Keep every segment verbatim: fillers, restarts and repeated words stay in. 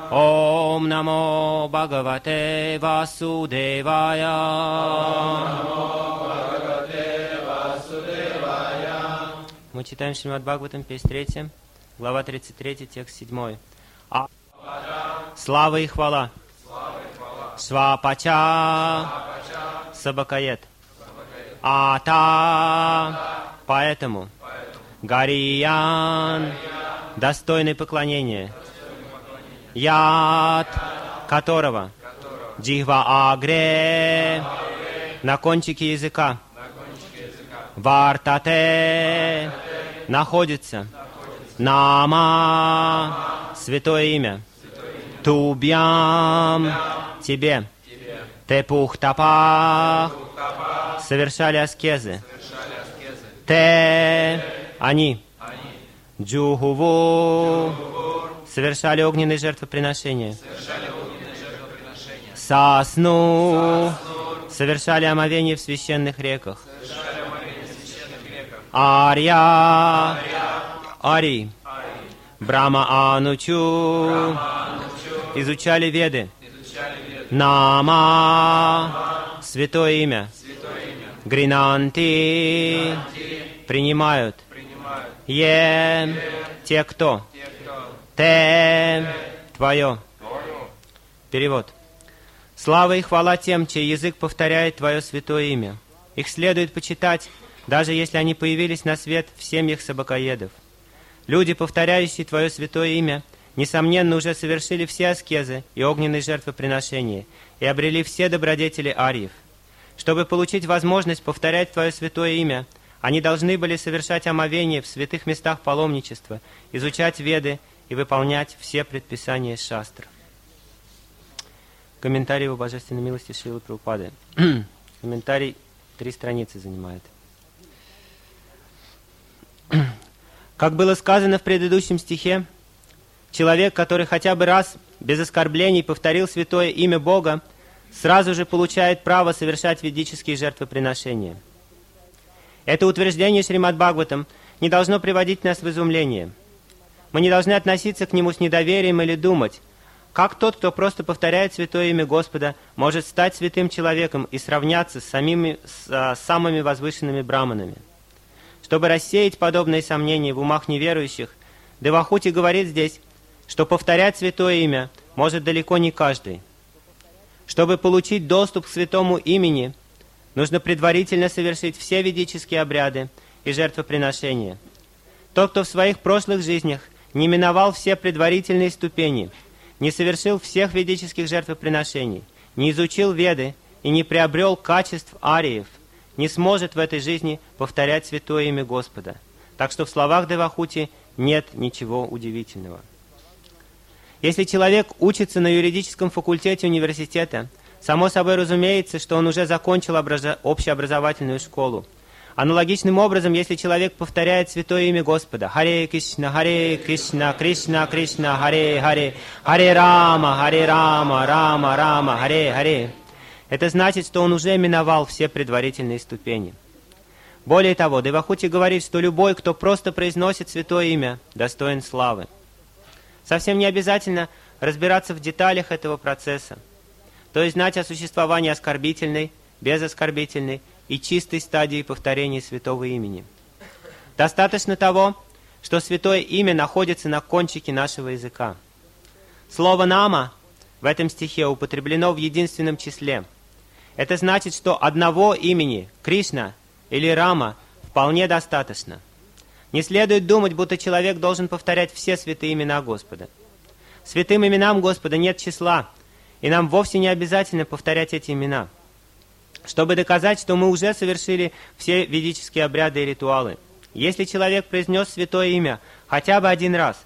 Ом намо Бхагавате Васудевая. Мы читаем Шримад Бхагаватам, песнь третья, глава тридцать третья, текст седьмой. А... Слава и хвала. Свапача Сабакает. Ата. Поэтому. Гариян. Достойный поклонения. Яд. Которого. Джихва агре. На кончике языка. Вартате. Находится. Нама. Святое имя. Тубьям. Тебе. Тепухтапах. Совершали аскезы. Те. Они. Джухуву. Совершали огненные жертвоприношения. Сасну. Совершали омовение в священных реках. Арья. Ари. Брахма Анучу. Изучали Веды. Нама. Святое имя. Гринанти. Принимают. Е. Те, кто. Те. Твое. Перевод. Слава и хвала тем, чей язык повторяет Твое святое имя. Их следует почитать, даже если они появились на свет в семьях собакоедов. Люди, повторяющие Твое святое имя, несомненно, уже совершили все аскезы и огненные жертвоприношения и обрели все добродетели арьев. Чтобы получить возможность повторять Твое святое имя, они должны были совершать омовение в святых местах паломничества, изучать Веды и выполнять все предписания шастр. Комментарий его божественной милости Шрилы Прабхупады. Комментарий три страницы занимает. Как было сказано в предыдущем стихе, человек, который хотя бы раз без оскорблений повторил святое имя Бога, сразу же получает право совершать ведические жертвоприношения. Это утверждение Шримад Бхагаватам не должно приводить нас в изумление. Мы не должны относиться к нему с недоверием или думать, как тот, кто просто повторяет святое имя Господа, может стать святым человеком и сравняться с, самими, с а, самыми возвышенными браманами. Чтобы рассеять подобные сомнения в умах неверующих, Девахути говорит здесь, что повторять святое имя может далеко не каждый. Чтобы получить доступ к святому имени, нужно предварительно совершить все ведические обряды и жертвоприношения. Тот, кто в своих прошлых жизнях не миновал все предварительные ступени, не совершил всех ведических жертвоприношений, не изучил Веды и не приобрел качеств ариев, не сможет в этой жизни повторять святое имя Господа. Так что в словах Девахути нет ничего удивительного. Если человек учится на юридическом факультете университета, само собой разумеется, что он уже закончил образа- общеобразовательную школу. Аналогичным образом, если человек повторяет святое имя Господа, Харе Кришна, Харе Кришна, Кришна Кришна, Харе Харе, Харе Рама, Харе Рама, Рама Рама, Харе Харе, это значит, что он уже миновал все предварительные ступени. Более того, Девахути говорит, что любой, кто просто произносит святое имя, достоин славы. Совсем не обязательно разбираться в деталях этого процесса, то есть знать о существовании оскорбительной, безоскорбительной и чистой стадии повторения святого имени. Достаточно того, что святое имя находится на кончике нашего языка. Слово «нама» в этом стихе употреблено в единственном числе. Это значит, что одного имени, Кришна или Рама, вполне достаточно. Не следует думать, будто человек должен повторять все святые имена Господа. Святым именам Господа нет числа, и нам вовсе не обязательно повторять эти имена, чтобы доказать, что мы уже совершили все ведические обряды и ритуалы. Если человек произнес святое имя хотя бы один раз,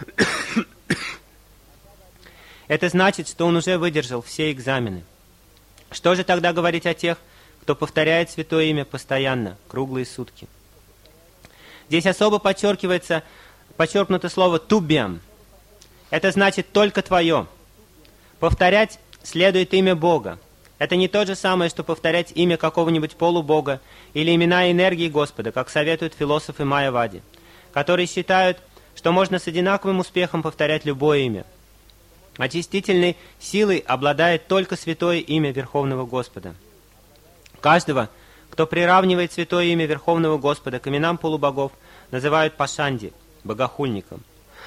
это значит, что он уже выдержал все экзамены. Что же тогда говорить о тех, кто повторяет святое имя постоянно, круглые сутки? Здесь особо подчеркивается, подчеркнуто слово «тубьям». Это значит «только твое». Повторять следует имя Бога. Это не то же самое, что повторять имя какого-нибудь полубога или имена энергии Господа, как советуют философы Майявади, которые считают, что можно с одинаковым успехом повторять любое имя. Очистительной силой обладает только святое имя Верховного Господа. Каждого, кто приравнивает святое имя Верховного Господа к именам полубогов, называют пашанди, богохульником.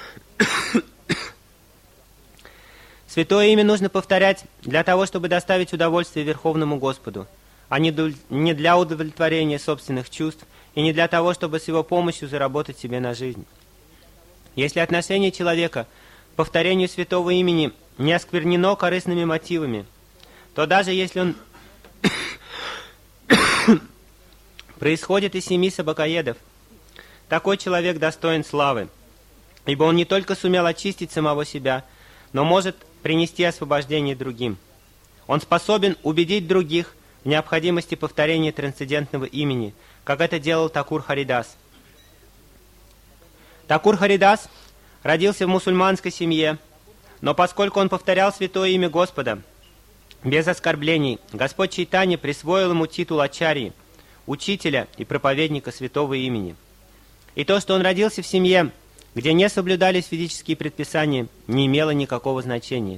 Святое имя нужно повторять для того, чтобы доставить удовольствие Верховному Господу, а не для удовлетворения собственных чувств и не для того, чтобы с его помощью заработать себе на жизнь. Если отношение человека к повторению святого имени не осквернено корыстными мотивами, то даже если он происходит из семьи собакоедов, такой человек достоин славы, ибо он не только сумел очистить самого себя, но может принести освобождение другим. Он способен убедить других в необходимости повторения трансцендентного имени, как это делал Такур Харидас. Такур Харидас родился в мусульманской семье, но поскольку он повторял святое имя Господа без оскорблений, Господь Чайтанья присвоил ему титул ачарьи, учителя и проповедника святого имени. И то, что он родился в семье, где не соблюдались ведические предписания, не имело никакого значения.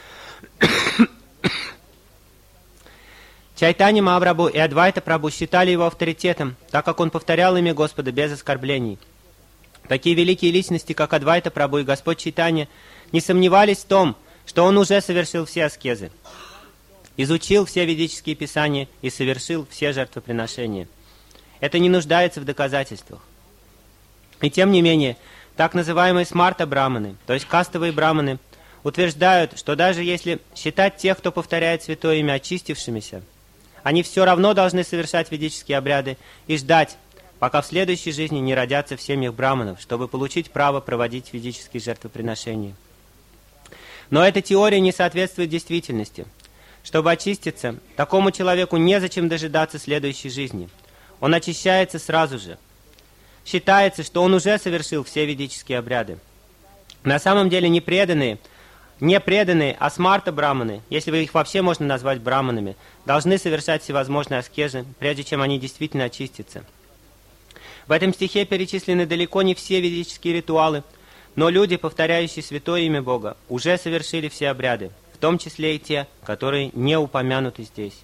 Чайтанья Махапрабху и Адвайта Прабху считали его авторитетом, так как он повторял имя Господа без оскорблений. Такие великие личности, как Адвайта Прабху и Господь Чайтанья, не сомневались в том, что он уже совершил все аскезы, изучил все ведические писания и совершил все жертвоприношения. Это не нуждается в доказательствах. И тем не менее, так называемые смарта-браманы, то есть кастовые браманы, утверждают, что даже если считать тех, кто повторяет святое имя, очистившимися, они все равно должны совершать ведические обряды и ждать, пока в следующей жизни не родятся в семьях браманов, чтобы получить право проводить ведические жертвоприношения. Но эта теория не соответствует действительности. Чтобы очиститься, такому человеку незачем дожидаться следующей жизни. Он очищается сразу же. Считается, что он уже совершил все ведические обряды. На самом деле непреданные, не преданные, а смарта-браманы, если вы их вообще можно назвать браманами, должны совершать всевозможные аскезы, прежде чем они действительно очистятся. В этом стихе перечислены далеко не все ведические ритуалы, но люди, повторяющие святое имя Бога, уже совершили все обряды, в том числе и те, которые не упомянуты здесь.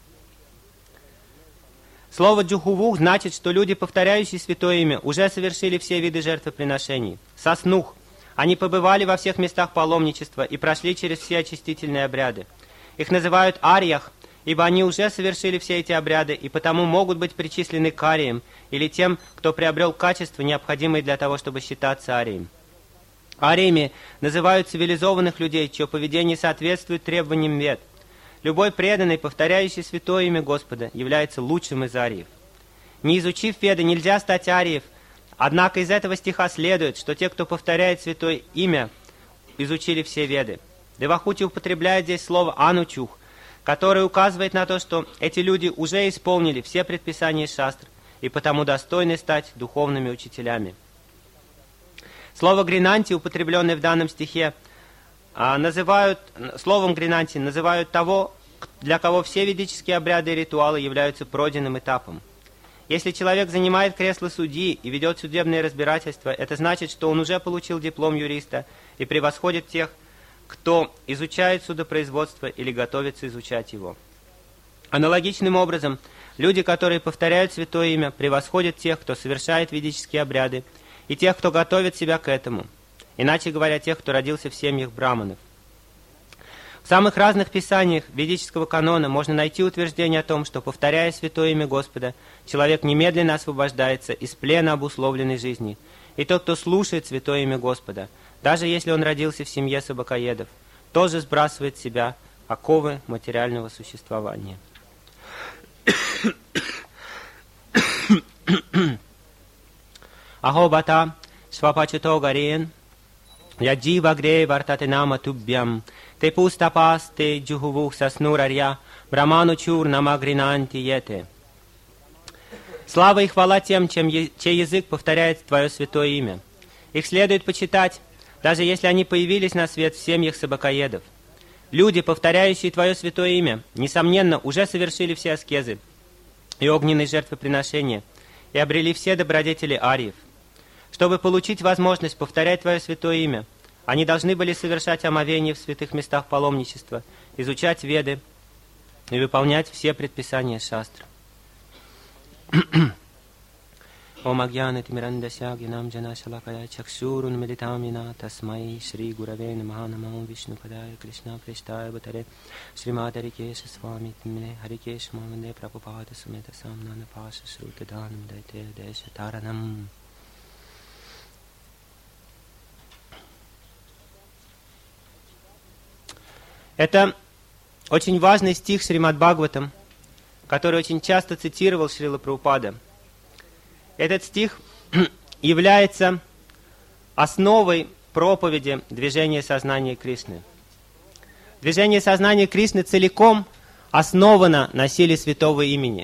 Слово «джухувух» значит, что люди, повторяющие святое имя, уже совершили все виды жертвоприношений. Соснух. Они побывали во всех местах паломничества и прошли через все очистительные обряды. Их называют ариях, ибо они уже совершили все эти обряды и потому могут быть причислены к ариям или тем, кто приобрел качества, необходимые для того, чтобы считаться арием. Ариями называют цивилизованных людей, чье поведение соответствует требованиям вед. Любой преданный, повторяющий святое имя Господа, является лучшим из ариев. Не изучив веды, нельзя стать ариев, однако из этого стиха следует, что те, кто повторяет святое имя, изучили все веды. Девахути употребляет здесь слово «анучух», которое указывает на то, что эти люди уже исполнили все предписания шастр и потому достойны стать духовными учителями. Слово «гринанти», употребленное в данном стихе, называют, словом «гринанти» называют того, для кого все ведические обряды и ритуалы являются пройденным этапом. Если человек занимает кресло судьи и ведет судебное разбирательство, это значит, что он уже получил диплом юриста и превосходит тех, кто изучает судопроизводство или готовится изучать его. Аналогичным образом, люди, которые повторяют святое имя, превосходят тех, кто совершает ведические обряды, и тех, кто готовит себя к этому, иначе говоря, тех, кто родился в семьях браманов. В самых разных писаниях ведического канона можно найти утверждение о том, что, повторяя святое имя Господа, человек немедленно освобождается из плена обусловленной жизни. И тот, кто слушает святое имя Господа, даже если он родился в семье собакоедов, тоже сбрасывает с себя оковы материального существования. Ахобата свапачато гарен яджива гре вартате нама тубьям те пустапас те джухувух соснурарья браману чур намагринанти ете. Слава и хвала тем, чем е- чей язык повторяет твое святое имя. Их следует почитать, даже если они появились на свет в семьях собакоедов. Люди, повторяющие твое святое имя, несомненно, уже совершили все аскезы и огненные жертвоприношения и обрели все добродетели ариев. Чтобы получить возможность повторять твое святое имя, Они должны были совершать омовение в святых местах паломничества, изучать веды и выполнять все предписания шастр. Om Agyanati Mirandasya Gyanam Jana Shalakaya Chakshurun Meditamina Tasmai Shri Gurave Namaha Namo Vishnu Padaya Krishna Preshtaya Bhatare Srimati Harikesh Swami Timne Harikesh Mamande Prabhupada Sumeta Samnana Pasha Shruta Dhanam Daite Desha Taranam. Это очень важный стих Шримад Бхагаватам, который очень часто цитировал Шрила Прабхупада. Этот стих является основой проповеди движения сознания Кришны. Движение сознания Кришны целиком основано на силе святого имени.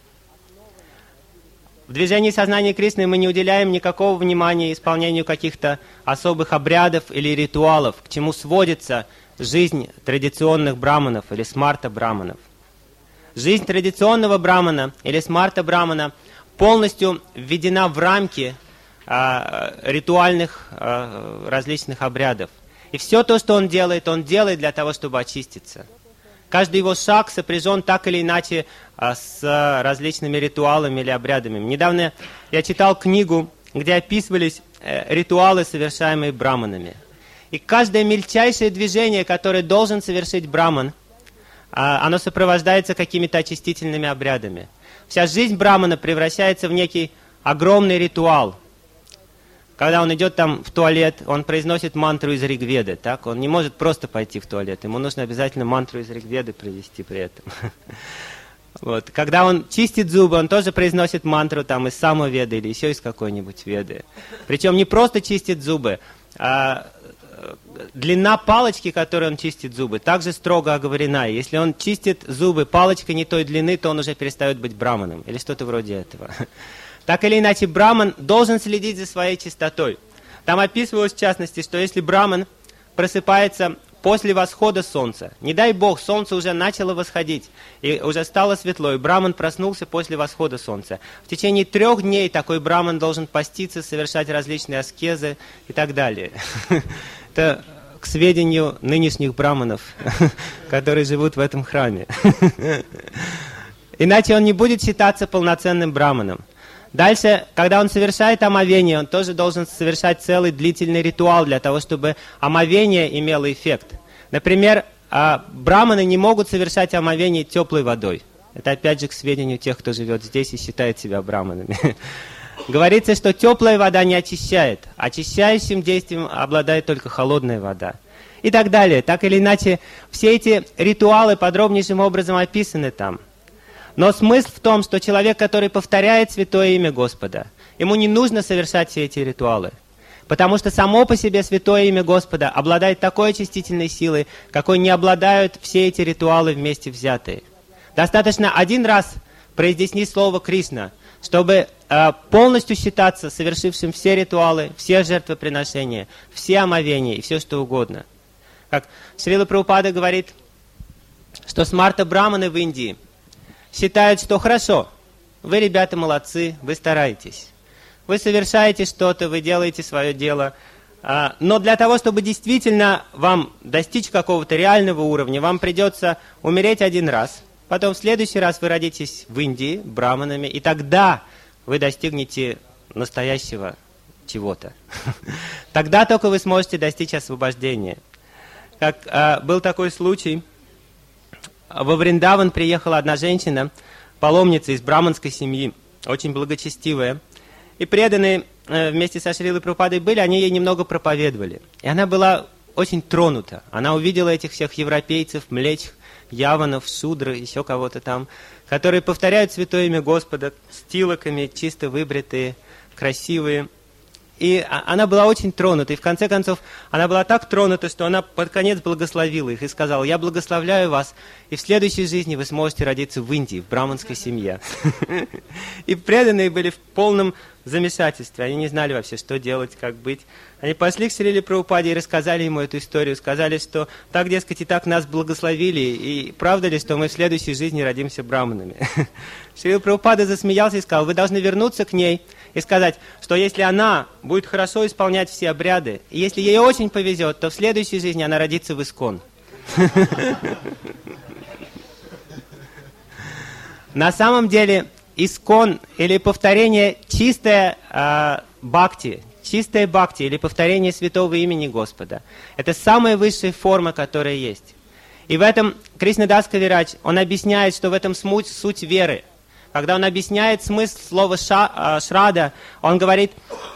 В движении сознания Кришны мы не уделяем никакого внимания исполнению каких-то особых обрядов или ритуалов, к чему сводится жизнь традиционных браманов или смарта браманов. Жизнь традиционного брамана или смарта брамана полностью введена в рамки а, ритуальных а, различных обрядов. И все то, что он делает, он делает для того, чтобы очиститься. Каждый его шаг сопряжен так или иначе а, с различными ритуалами или обрядами. Недавно я читал книгу, где описывались э, ритуалы, совершаемые браманами. И каждое мельчайшее движение, которое должен совершить браман, а, оно сопровождается какими-то очистительными обрядами. Вся жизнь брамана превращается в некий огромный ритуал. Когда он идет там в туалет, он произносит мантру из Ригведы. Так? Он не может просто пойти в туалет. Ему нужно обязательно мантру из Ригведы провести при этом. Вот. Когда он чистит зубы, он тоже произносит мантру там, из Самоведы или еще из какой-нибудь веды. Причем не просто чистит зубы, а длина палочки, которой он чистит зубы, также строго оговорена. Если он чистит зубы палочкой не той длины, то он уже перестает быть браманом. Или что-то вроде этого. Так или иначе, браман должен следить за своей чистотой. Там описывалось в частности, что если браман просыпается после восхода солнца, не дай бог, солнце уже начало восходить, и уже стало светло, и браман проснулся после восхода солнца. В течение трех дней такой браман должен поститься, совершать различные аскезы и так далее. Это к сведению нынешних браманов, которые живут в этом храме. Иначе он не будет считаться полноценным браманом. Дальше, когда он совершает омовение, он тоже должен совершать целый длительный ритуал для того, чтобы омовение имело эффект. Например, браманы не могут совершать омовение теплой водой. Это опять же к сведению тех, кто живет здесь и считает себя браманами. Говорится, что теплая вода не очищает. Очищающим действием обладает только холодная вода. И так далее. Так или иначе, все эти ритуалы подробнейшим образом описаны там. Но смысл в том, что человек, который повторяет святое имя Господа, ему не нужно совершать все эти ритуалы. Потому что само по себе святое имя Господа обладает такой очистительной силой, какой не обладают все эти ритуалы вместе взятые. Достаточно один раз произнести слово «Кришна», чтобы э, полностью считаться совершившим все ритуалы, все жертвоприношения, все омовения и все что угодно. Как Шрила Прабхупада говорит, что смарта браманы в Индии считают, что хорошо, вы, ребята, молодцы, вы стараетесь. Вы совершаете что-то, вы делаете свое дело. Э, но для того, чтобы действительно вам достичь какого-то реального уровня, вам придется умереть один раз. Потом в следующий раз вы родитесь в Индии браманами, и тогда вы достигнете настоящего чего-то. Тогда только вы сможете достичь освобождения. Как э, был такой случай, во Вриндаван приехала одна женщина, паломница из браманской семьи, очень благочестивая, и преданные э, вместе со Шрилой Прабхупадой были, они ей немного проповедовали. И она была очень тронута. Она увидела этих всех европейцев, млеч, яванов, шудры, еще кого-то там, которые повторяют святое имя Господа с тилоками, чисто выбритые, красивые. И она была очень тронута. И в конце концов, она была так тронута, что она под конец благословила их и сказала: «Я благословляю вас, и в следующей жизни вы сможете родиться в Индии, в браманской семье». И преданные были в полном замешательстве. Они не знали вообще, что делать, как быть. Они пошли к Шриле Прабхупаде и рассказали ему эту историю. Сказали, что так, дескать, и так нас благословили. И правда ли, что мы в следующей жизни родимся браманами? Шрила Прабхупада засмеялся и сказал: «Вы должны вернуться к ней и сказать, что если она будет хорошо исполнять все обряды, и если ей очень повезет, то в следующей жизни она родится в Искон. На самом деле, Искон или повторение чистое э, бхакти, чистое бхакти или повторение святого имени Господа, это самая высшая форма, которая есть. И в этом Кришнадас Кавирадж, он объясняет, что в этом суть, суть веры. Когда он объясняет смысл слова ша, э, шрада, он говорит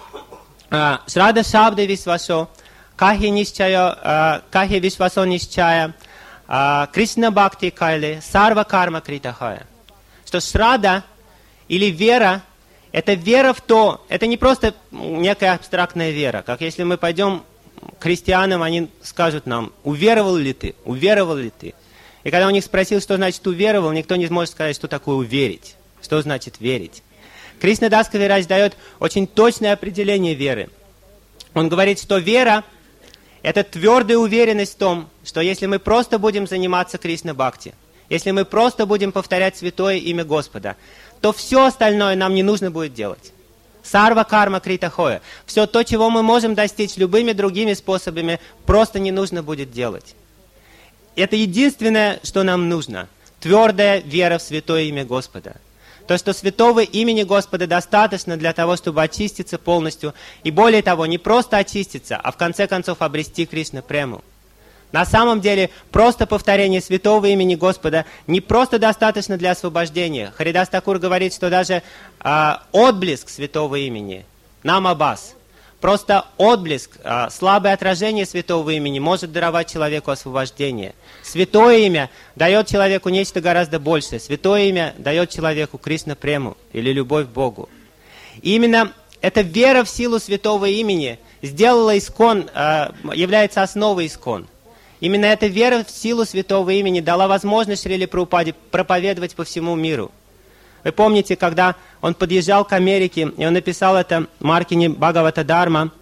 «Шрада шабда висвасо, кахи нишчая, кахи висвасо нишчая, Кришна бхакти кайли, сарва карма критахая». Что шрада или вера, это вера в то, это не просто некая абстрактная вера, как если мы пойдем к христианам, они скажут нам, уверовал ли ты, уверовал ли ты. И когда у них спросил, что значит уверовал, никто не сможет сказать, что такое уверить, что значит верить. Кришнадас Кавирадж дает очень точное определение веры. Он говорит, что вера – это твердая уверенность в том, что если мы просто будем заниматься Кришна-бхакти, если мы просто будем повторять святое имя Господа, то все остальное нам не нужно будет делать. Сарва карма критахоя. Все то, чего мы можем достичь любыми другими способами, просто не нужно будет делать. Это единственное, что нам нужно. Твердая вера в святое имя Господа. То, что святого имени Господа достаточно для того, чтобы очиститься полностью. И более того, не просто очиститься, а в конце концов обрести Кришна прему. На самом деле, просто повторение святого имени Господа не просто достаточно для освобождения. Харидас Такур говорит, что даже э, отблеск святого имени, намабас, просто отблеск, э, слабое отражение святого имени может даровать человеку освобождение. Святое имя дает человеку нечто гораздо большее. Святое имя дает человеку Кришна прему или любовь к Богу. И именно эта вера в силу святого имени сделала Искон, э, является основой Искон. Именно эта вера в силу святого имени дала возможность Шриле Прабхупаде проповедовать по всему миру. Вы помните, когда он подъезжал к Америке, и он написал это Маркине Бхагавата Дharma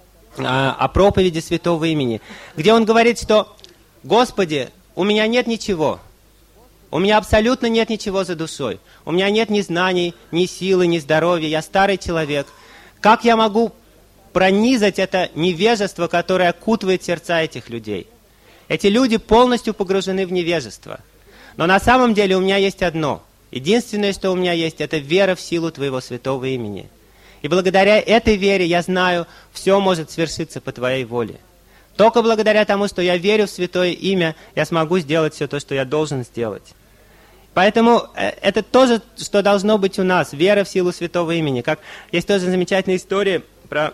о проповеди святого имени, где он говорит, что «Господи, у меня нет ничего, у меня абсолютно нет ничего за душой, у меня нет ни знаний, ни силы, ни здоровья, я старый человек. Как я могу пронизать это невежество, которое окутывает сердца этих людей?» Эти люди полностью погружены в невежество. Но на самом деле у меня есть одно. Единственное, что у меня есть, это вера в силу Твоего святого имени. И благодаря этой вере я знаю, все может свершиться по Твоей воле. Только благодаря тому, что я верю в святое имя, я смогу сделать все то, что я должен сделать. Поэтому это тоже, что должно быть у нас, вера в силу святого имени. Как есть тоже замечательная история про...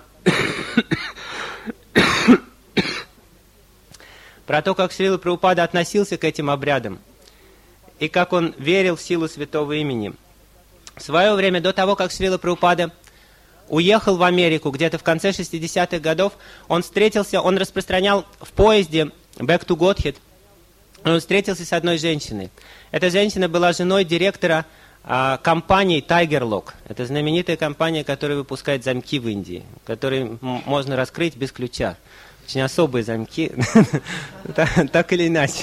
про то, как Шрила Прабхупада относился к этим обрядам, и как он верил в силу святого имени. В свое время, до того, как Шрила Прабхупада уехал в Америку, где-то в конце шестидесятых годов, он встретился, он распространял в поезде Back to Godhead, он встретился с одной женщиной. Эта женщина была женой директора а, компании Tiger Lock. Это знаменитая компания, которая выпускает замки в Индии, которые можно раскрыть без ключа. Очень особые замки, так или иначе.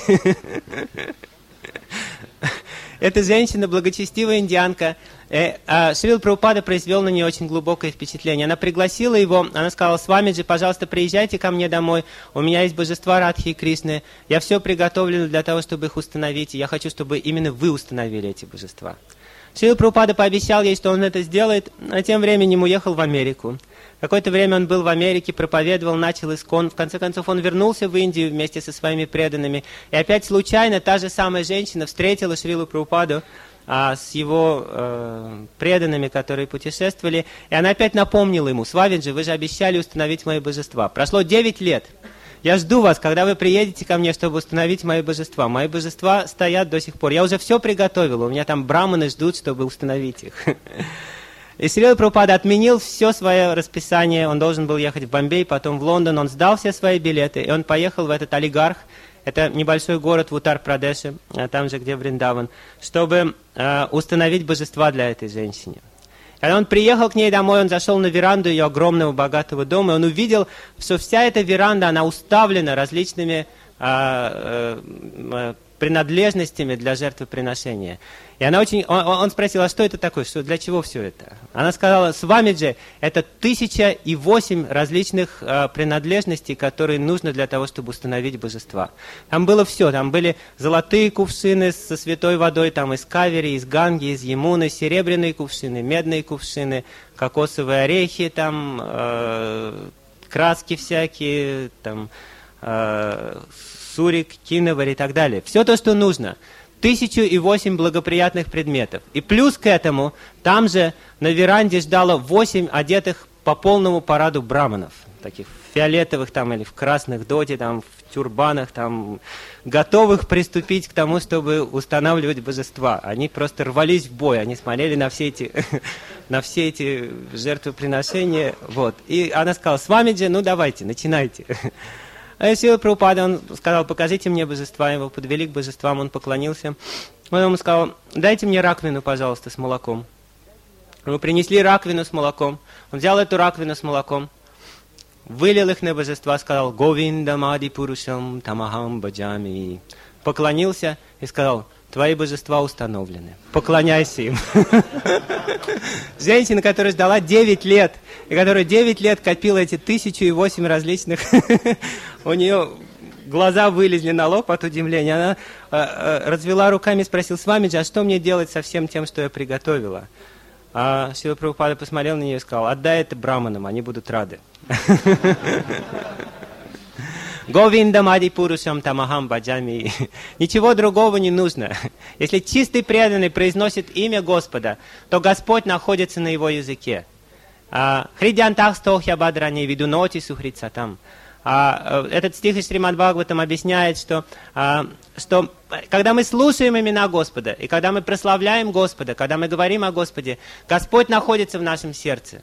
Эта женщина, благочестивая индианка, Шрила Прабхупада произвел на нее очень глубокое впечатление. Она пригласила его, она сказала: «Свамиджи, пожалуйста, приезжайте ко мне домой, у меня есть божества Радхи и Кришны, я все приготовлено для того, чтобы их установить, и я хочу, чтобы именно вы установили эти божества». Шрила Прабхупада пообещал ей, что он это сделает, а тем временем уехал в Америку. Какое-то время он был в Америке, проповедовал, начал Искон. В конце концов, он вернулся в Индию вместе со своими преданными. И опять случайно та же самая женщина встретила Шрилу Прабхупаду а, с его э, преданными, которые путешествовали. И она опять напомнила ему: «Свамиджи, вы же обещали установить мои божества. Прошло девять лет. Я жду вас, когда вы приедете ко мне, чтобы установить мои божества. Мои божества стоят до сих пор. Я уже все приготовил. У меня там браманы ждут, чтобы установить их». И Шрила Прабхупада отменил все свое расписание. Он должен был ехать в Бомбей, потом в Лондон. Он сдал все свои билеты, и он поехал в этот Алигарх. Это небольшой город в Утар-Прадеше, там же, где Вриндаван, чтобы э, установить божества для этой женщины. Когда он приехал к ней домой, он зашел на веранду ее огромного богатого дома, и он увидел, что вся эта веранда, она уставлена различными э, э, принадлежностями для жертвоприношения. И она очень, он, он спросил, а что это такое, что, для чего все это? Она сказала, свамиджи – это тысяча и восемь различных э, принадлежностей, которые нужны для того, чтобы установить божества. Там было все, там были золотые кувшины со святой водой, там из Кавери, из Ганги, из Ямуны, серебряные кувшины, медные кувшины, кокосовые орехи, там, э, краски всякие, там, э, сурик, киновар и так далее. Все то, что нужно. Тысячу и восемь благоприятных предметов. И плюс к этому, там же на веранде ждало восемь одетых по полному параду браманов. Таких фиолетовых там или в красных доте, там в тюрбанах, там готовых приступить к тому, чтобы устанавливать божества. Они просто рвались в бой, они смотрели на все эти, на все эти жертвоприношения. Вот. И она сказала, свамиджи, ну давайте, начинайте. А Шрила Прабхупада, он сказал, покажите мне божества, его подвели к божествам, он поклонился. Он ему сказал, дайте мне раковину, пожалуйста, с молоком. Ему принесли раковину с молоком. Он взял эту раковину с молоком, вылил их на божества, сказал, Говинда мади пурушам тамахам баджами. Поклонился и сказал, твои божества установлены. Поклоняйся им. Женщина, которая ждала девять лет, и которая девять лет копила эти тысячу и восемь различных, у нее глаза вылезли на лоб от удивления. Она э, э, развела руками и спросила, свамиджи, а что мне делать со всем тем, что я приготовила? А Шрила Прабхупада посмотрел на нее и сказал, отдай это браманам, они будут рады. Говинда мади пурушам тамахам баджами. Ничего другого не нужно. Если чистый преданный произносит имя Господа, то Господь находится на его языке. Хридьянтах стохья бадрани видуноти сухрицатам. Этот стих из Шримад Бхагаватам объясняет, что, что когда мы слушаем имена Господа, и когда мы прославляем Господа, когда мы говорим о Господе, Господь находится в нашем сердце.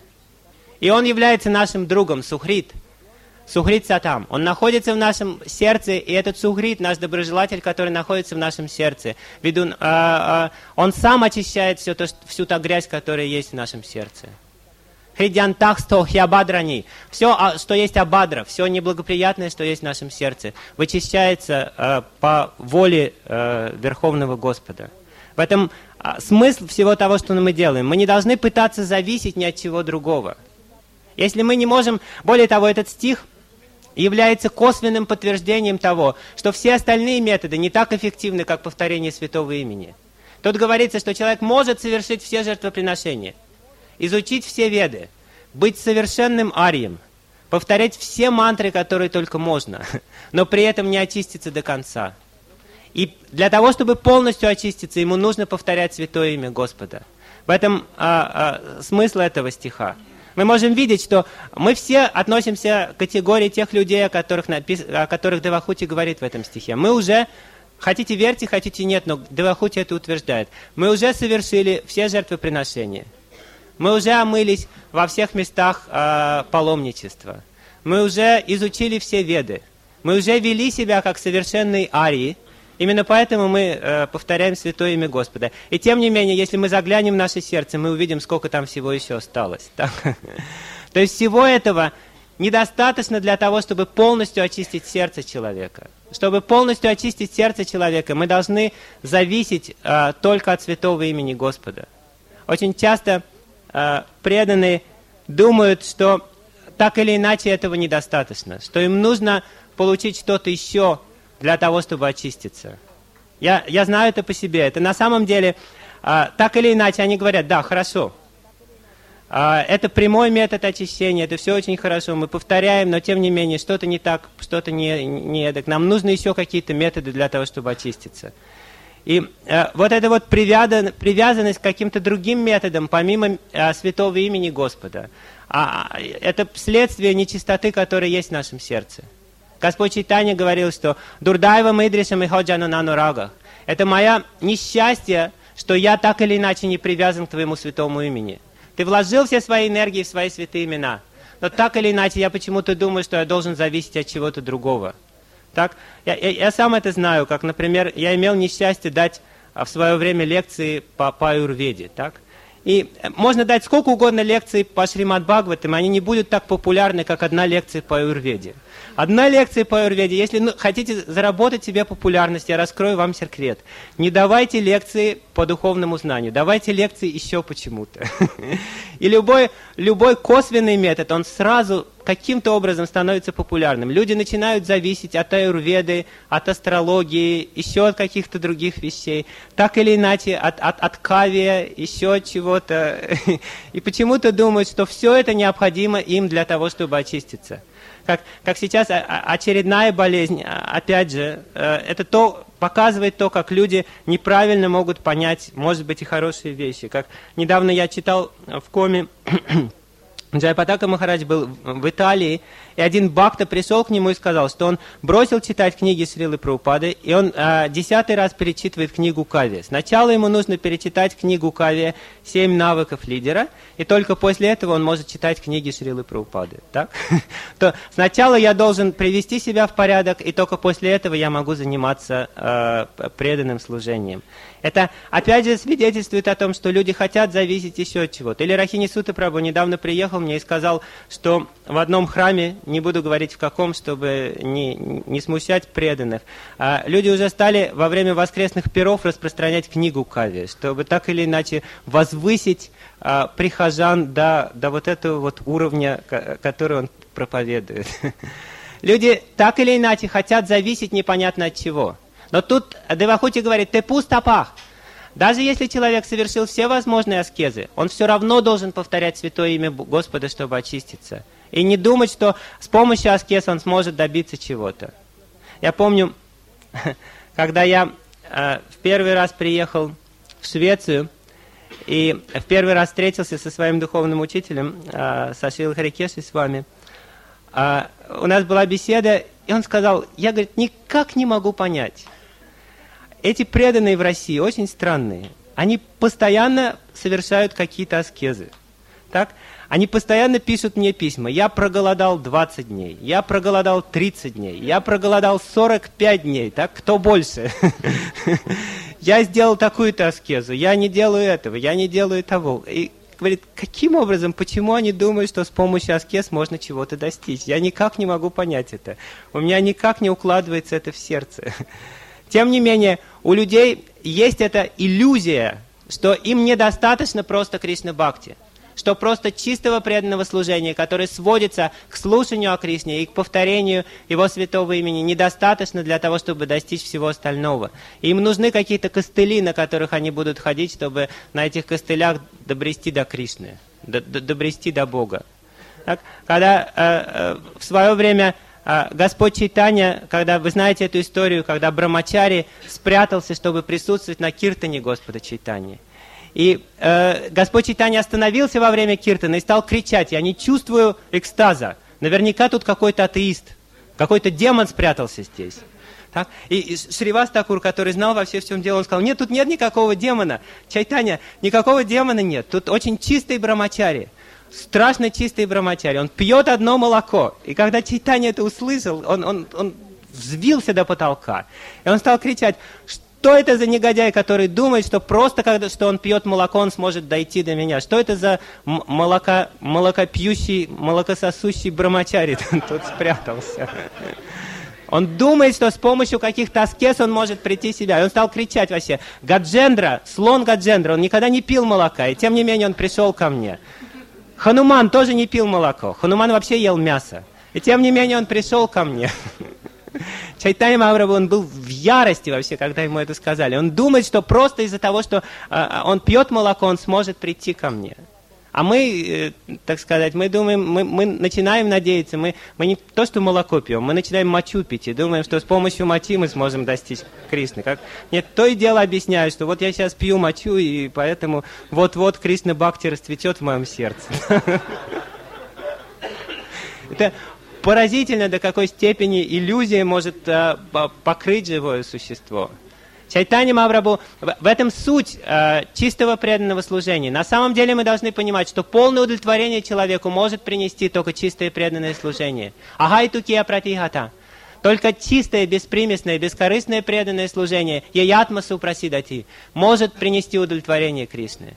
И Он является нашим другом, сухрит. Сухрит Сатам. Он находится в нашем сердце, и этот Сухрит, наш доброжелатель, который находится в нашем сердце, ведун, а, а, он сам очищает все то, всю ту грязь, которая есть в нашем сердце. Хридьянтах стохья бадрани. Все, что есть абадра, все неблагоприятное, что есть в нашем сердце, вычищается а, по воле а, Верховного Господа. В этом а, смысл всего того, что мы делаем. Мы не должны пытаться зависеть ни от чего другого. Если мы не можем, более того, этот стих является косвенным подтверждением того, что все остальные методы не так эффективны, как повторение святого имени. Тут говорится, что человек может совершить все жертвоприношения, изучить все веды, быть совершенным арием, повторять все мантры, которые только можно, но при этом не очиститься до конца. И для того, чтобы полностью очиститься, ему нужно повторять святое имя Господа. В этом а, а, смысл этого стиха. Мы можем видеть, что мы все относимся к категории тех людей, о которых, напис... о которых Девахути говорит в этом стихе. Мы уже, хотите верьте, хотите нет, но Девахути это утверждает. Мы уже совершили все жертвоприношения. Мы уже омылись во всех местах э, паломничества. Мы уже изучили все веды. Мы уже вели себя как совершенные арии. Именно поэтому мы э, повторяем святое имя Господа. И тем не менее, если мы заглянем в наше сердце, мы увидим, сколько там всего еще осталось. Так? То есть всего этого недостаточно для того, чтобы полностью очистить сердце человека. Чтобы полностью очистить сердце человека, мы должны зависеть э, только от святого имени Господа. Очень часто э, преданные думают, что так или иначе этого недостаточно, что им нужно получить что-то еще для того, чтобы очиститься. Я, я знаю это по себе. Это на самом деле, а, так или иначе, они говорят, да, хорошо. А, это прямой метод очищения, это все очень хорошо, мы повторяем, но тем не менее, что-то не так, что-то не, не эдак. Нам нужны еще какие-то методы для того, чтобы очиститься. И а, вот эта вот привязан, привязанность к каким-то другим методам, помимо а, святого имени Господа, а, это следствие нечистоты, которая есть в нашем сердце. Господь Чайтанья говорил, что «Дурдайва мыдришам и ходжану нанурагах». Это мое несчастье, что я так или иначе не привязан к Твоему святому имени. Ты вложил все свои энергии в свои святые имена, но так или иначе я почему-то думаю, что я должен зависеть от чего-то другого. Так? Я, я, я сам это знаю, как, например, я имел несчастье дать в свое время лекции по, по аюрведе. Так? И можно дать сколько угодно лекций по Шримад Бхагаватам, они не будут так популярны, как одна лекция по аюрведе. Одна лекция по аюрведе, если ну, хотите заработать себе популярность, я раскрою вам секрет. Не давайте лекции по духовному знанию, давайте лекции еще почему-то. И любой, любой косвенный метод, он сразу каким-то образом становится популярным. Люди начинают зависеть от аюрведы, от астрологии, еще от каких-то других вещей. Так или иначе, от, от, от кавия, еще от чего-то. И почему-то думают, что все это необходимо им для того, чтобы очиститься. Как, как сейчас очередная болезнь, опять же, это то, показывает то, как люди неправильно могут понять, может быть, и хорошие вещи. Как недавно я читал в коме, Джайпатака Махарадж был в Италии, и один бхакта пришел к нему и сказал, что он бросил читать книги Шрилы Прабхупады, и он а, десятый раз перечитывает книгу Кавия. Сначала ему нужно перечитать книгу Кавия «Семь навыков лидера», и только после этого он может читать книги Шрилы Прабхупады. Так? То сначала я должен привести себя в порядок, и только после этого я могу заниматься а, преданным служением. Это, опять же, свидетельствует о том, что люди хотят зависеть еще от чего-то. Или Рахини Сута Прабху недавно приехал мне и сказал, что в одном храме, не буду говорить в каком, чтобы не, не смущать преданных, а люди уже стали во время воскресных пиров распространять книгу Кавия, чтобы так или иначе возвысить а, прихожан до, до вот этого вот уровня, который он проповедует. Люди так или иначе хотят зависеть непонятно от чего. Но тут Девахути говорит, ты пустопах. Даже если человек совершил все возможные аскезы, он все равно должен повторять святое имя Господа, чтобы очиститься. И не думать, что с помощью аскез он сможет добиться чего-то. Я помню, когда я э, в первый раз приехал в Швецию, и в первый раз встретился со своим духовным учителем, э, со Шрилой Харикешей с вами, э, у нас была беседа, и он сказал, я, говорит, никак не могу понять. Эти преданные в России очень странные. Они постоянно совершают какие-то аскезы. Так? Они постоянно пишут мне письма. Я проголодал двадцать дней, я проголодал тридцать дней, я проголодал сорок пять дней. Так? Кто больше? Я сделал такую-то аскезу, я не делаю этого, я не делаю того. И говорит, каким образом, почему они думают, что с помощью аскез можно чего-то достичь? Я никак не могу понять это. У меня никак не укладывается это в сердце. Тем не менее, у людей есть эта иллюзия, что им недостаточно просто Кришна-бхакти, что просто чистого преданного служения, которое сводится к слушанию о Кришне и к повторению Его святого имени, недостаточно для того, чтобы достичь всего остального. Им нужны какие-то костыли, на которых они будут ходить, чтобы на этих костылях добрести до Кришны, добрести до Бога. Так, когда э, э, в свое время Господь Чайтанья, когда вы знаете эту историю, когда Брамачари спрятался, чтобы присутствовать на киртане Господа Чайтаньи. И э, Господь Чайтанья остановился во время киртана и стал кричать, я не чувствую экстаза. Наверняка тут какой-то атеист, какой-то демон спрятался здесь. Так? И, и Шривас Такур, который знал вообще, в чем дело, он сказал, нет, тут нет никакого демона. Чайтанья, никакого демона нет. Тут очень чистый Брамачари. Страшно чистый Брамачари. Он пьет одно молоко. И когда Чайтанья это услышал, он, он, он взвился до потолка. И он стал кричать, что это за негодяй, который думает, что просто когда что он пьет молоко, он сможет дойти до меня. Что это за молоко, молокопьющий, молокососущий Брамачари тут спрятался? Он думает, что с помощью каких-то аскез он может прийти в себя. И он стал кричать вообще, Гаджендра, слон Гаджендра, он никогда не пил молока. И тем не менее он пришел ко мне. Хануман тоже не пил молоко. Хануман вообще ел мясо. И тем не менее он пришел ко мне. Чайтанья Махапрабху, он был в ярости вообще, когда ему это сказали. Он думает, что просто из-за того, что э, он пьет молоко, он сможет прийти ко мне. А мы, э, так сказать, мы думаем, мы, мы начинаем надеяться, мы, мы не то, что молоко пьем, мы начинаем мочу пить и думаем, что с помощью мочи мы сможем достичь Кришны. Как? Нет, то и дело объясняю, что вот я сейчас пью мочу, и поэтому вот-вот Кришна Бхакти расцветет в моем сердце. Это поразительно, до какой степени иллюзия может покрыть живое существо. Чайтанья Махапрабху, в этом суть э, чистого преданного служения. На самом деле мы должны понимать, что полное удовлетворение человеку может принести только чистое преданное служение. Ахайтукия пратихата. Только чистое, беспримесное, бескорыстное преданное служение, яятма супрасидати, может принести удовлетворение Кришны.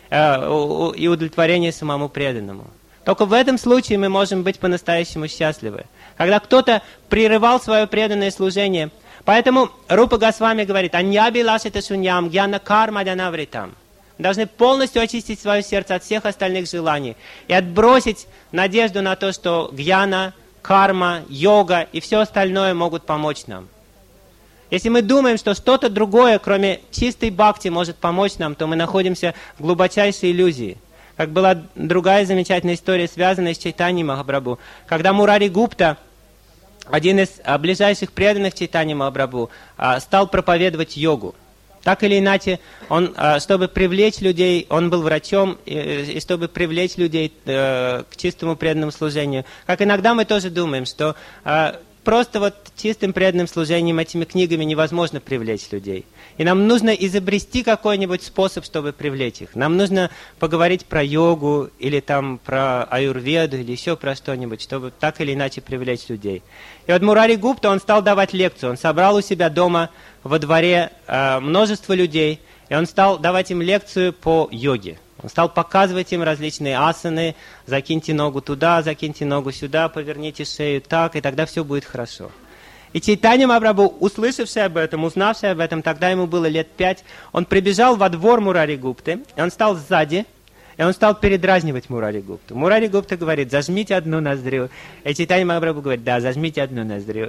э, и удовлетворение самому преданному. Только в этом случае мы можем быть по-настоящему счастливы. Когда кто-то прерывал свое преданное служение. Поэтому Рупа Госвами говорит, «Аньяби лашита шуньям гьяна карма дянавритам». Должны полностью очистить свое сердце от всех остальных желаний и отбросить надежду на то, что гьяна, карма, йога и все остальное могут помочь нам. Если мы думаем, что что-то другое, кроме чистой бхакти, может помочь нам, то мы находимся в глубочайшей иллюзии. Как была другая замечательная история, связанная с Чайтаньей Махапрабху. Когда Мурари Гупта, один из а, ближайших преданных Чайтаньи Махапрабху, а, стал проповедовать йогу. Так или иначе, он, а, чтобы привлечь людей, он был врачом, и, и чтобы привлечь людей а, к чистому преданному служению. Как иногда мы тоже думаем, что а, просто вот чистым преданным служением, этими книгами невозможно привлечь людей. И нам нужно изобрести какой-нибудь способ, чтобы привлечь их. Нам нужно поговорить про йогу, или там про аюрведу, или еще про что-нибудь, чтобы так или иначе привлечь людей. И вот Мурари Гупта, он стал давать лекцию. Он собрал у себя дома во дворе э, множество людей, и он стал давать им лекцию по йоге. Он стал показывать им различные асаны, закиньте ногу туда, закиньте ногу сюда, поверните шею так, и тогда все будет хорошо. И Чайтанья Махапрабху, услышавший об этом, узнавший об этом, тогда ему было лет пять, он прибежал во двор Мурари Гупты, и он стал сзади, и он стал передразнивать Мурари Гупту. Мурари Гупта говорит, зажмите одну ноздрю. И Чайтанья Махапрабху говорит, да, зажмите одну ноздрю.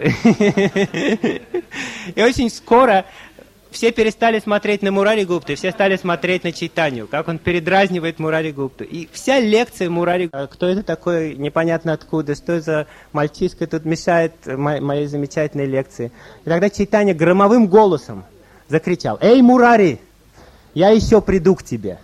И очень скоро все перестали смотреть на Мурари Гупту, все стали смотреть на Чайтанью, как он передразнивает Мурари Гупту. И вся лекция Мурари Гупты, кто это такой, непонятно откуда, что за мальчишка тут мешает мо- моей замечательной лекции. И тогда Чайтанья громовым голосом закричал, «Эй, Мурари, я еще приду к тебе!»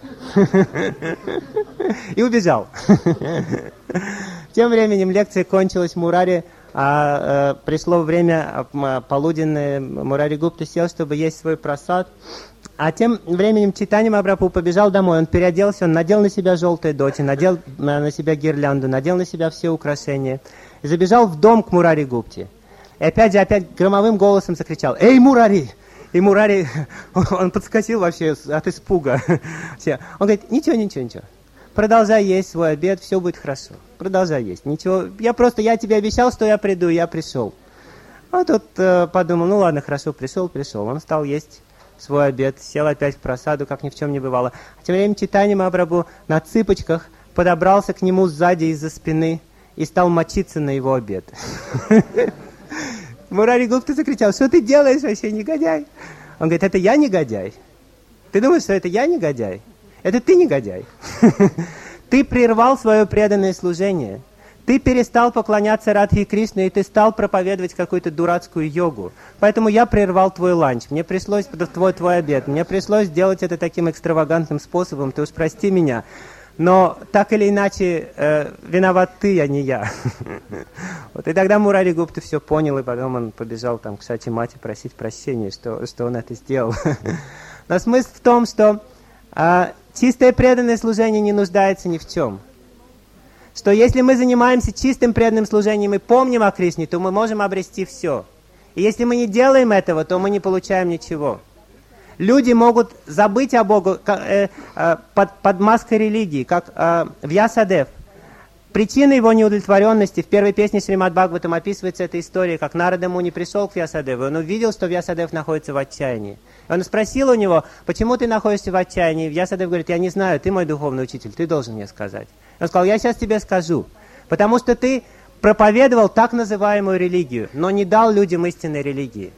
И убежал. Тем временем лекция кончилась, Мурари А, а, пришло время а, полуденное, Мурари Гупта сел, чтобы есть свой прасад. А тем временем Чайтанья Махапрабху побежал домой, он переоделся, он надел на себя желтые доти, надел на себя гирлянду, надел на себя все украшения. И забежал в дом к Мурари Гупте. И опять же, опять громовым голосом закричал, «Эй, Мурари!» И Мурари, он подскочил вообще от испуга. Он говорит, ничего, ничего, ничего. Продолжай есть свой обед, все будет хорошо. Продолжай есть. Ничего, я просто, я тебе обещал, что я приду, я пришел. А тут э, подумал, ну ладно, хорошо, пришел, пришел. Он стал есть свой обед, сел опять в просаду, как ни в чем не бывало. А тем временем Чайтанья Махапрабху на цыпочках подобрался к нему сзади из-за спины и стал мочиться на его обед. Мурари Гупта закричал, что ты делаешь вообще, негодяй? Он говорит, это я негодяй? Ты думаешь, что это я негодяй? Это ты негодяй. Ты прервал свое преданное служение. Ты перестал поклоняться Радхе Кришне, и ты стал проповедовать какую-то дурацкую йогу. Поэтому я прервал твой ланч. Мне пришлось, твой, твой обед, мне пришлось сделать это таким экстравагантным способом. Ты уж прости меня. Но так или иначе, э, виноват ты, а не я. Вот, и тогда Мурари Гупта все понял, и потом он побежал там, к Сати Мате просить прощения, что, что он это сделал. Но смысл в том, что э, чистое преданное служение не нуждается ни в чем. Что если мы занимаемся чистым преданным служением и помним о Кришне, то мы можем обрести все. И если мы не делаем этого, то мы не получаем ничего. Люди могут забыть о Богу как, э, э, под, под маской религии, как э, Вьясадев. Причина его неудовлетворенности, в первой песне Шримад Бхагаватам описывается эта история, как Нарада Муни пришел к Вьясадеву, он увидел, что Вьясадев находится в отчаянии. Он спросил у него, почему ты находишься в отчаянии? Вьясадев говорит, я не знаю, ты мой духовный учитель, ты должен мне сказать. Он сказал, я сейчас тебе скажу, потому что ты проповедовал так называемую религию, но не дал людям истинной религии.